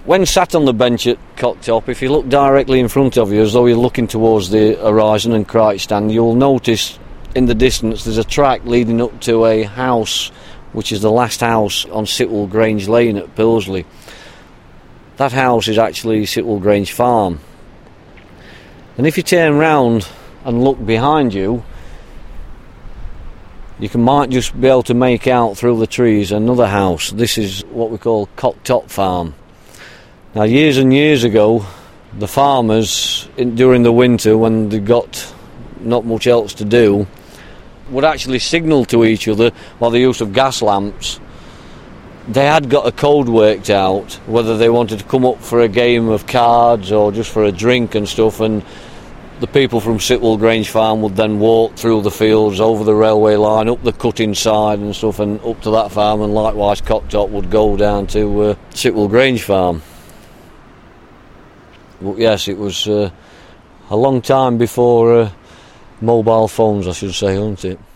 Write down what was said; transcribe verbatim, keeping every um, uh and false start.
When sat on the bench at Cocktop, if you look directly in front of you as though you're looking towards the horizon and Crichton Stand, you'll notice in the distance there's a track leading up to a house, which is the last house on Sitwell Grange Lane at Pilsley. That house is actually Sitwell Grange Farm. And if you turn round and look behind you, you can might just be able to make out through the trees another house. This is what we call Cocktop Farm. Now, years and years ago, the farmers, in, during the winter when they got not much else to do, would actually signal to each other by the use of gas lamps. They had got a code worked out, whether they wanted to come up for a game of cards or just for a drink and stuff, and the people from Sitwell Grange Farm would then walk through the fields, over the railway line, up the cutting side and stuff, and up to that farm, and likewise Cocktop would go down to uh, Sitwell Grange Farm. But yes, it was uh, a long time before uh, mobile phones, I should say, wasn't it?